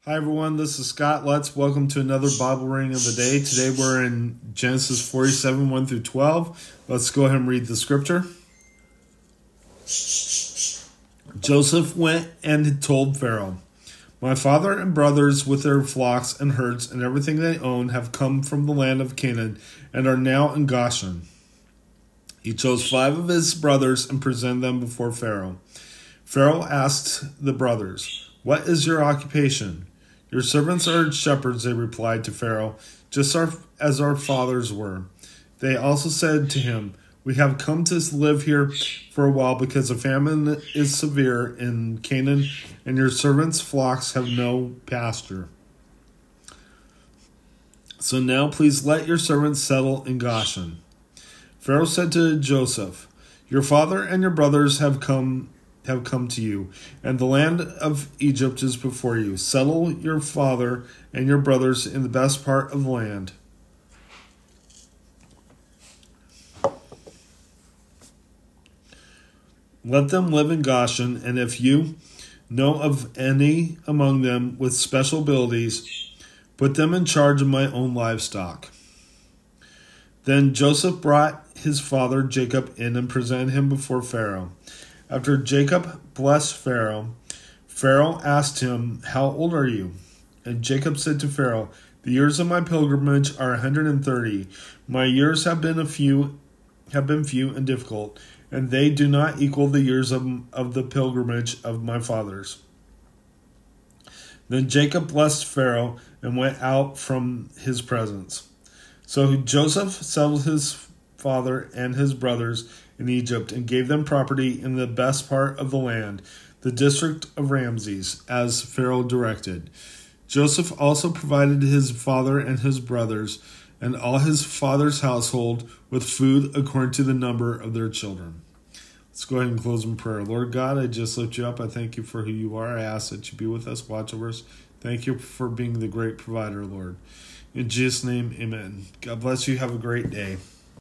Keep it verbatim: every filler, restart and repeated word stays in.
Hi everyone, this is Scott Lutz. Welcome to another Bible reading of the day. Today we're in Genesis forty-seven, one through twelve. Let's go ahead and read the scripture. Joseph went and told Pharaoh, "My father and brothers with their flocks and herds and everything they own have come from the land of Canaan and are now in Goshen." He chose five of his brothers and presented them before Pharaoh. Pharaoh asked the brothers, "What is your occupation?" "Your servants are shepherds," they replied to Pharaoh, "just as our fathers were." They also said to him, "We have come to live here for a while because the famine is severe in Canaan, and your servants' flocks have no pasture. So now please let your servants settle in Goshen." Pharaoh said to Joseph, "Your father and your brothers have come have come to you, and the land of Egypt is before you. Settle your father and your brothers in the best part of the land. Let them live in Goshen, and if you know of any among them with special abilities, put them in charge of my own livestock." Then Joseph brought his father Jacob in and presented him before Pharaoh. After Jacob blessed Pharaoh, Pharaoh asked him, "How old are you?" And Jacob said to Pharaoh, "The years of my pilgrimage are one hundred thirty. My years have been a few, have been few and difficult, and they do not equal the years of, of the pilgrimage of my fathers." Then Jacob blessed Pharaoh and went out from his presence. So Joseph settled his father and his brothers in Egypt and gave them property in the best part of the land, the district of Ramses, as Pharaoh directed. Joseph also provided his father and his brothers and all his father's household with food according to the number of their children. Let's go ahead and close in prayer. Lord God, I just lift you up. I thank you for who you are. I ask that you be with us, watch over us. Thank you for being the great provider, Lord. In Jesus' name, amen. God bless you. Have a great day.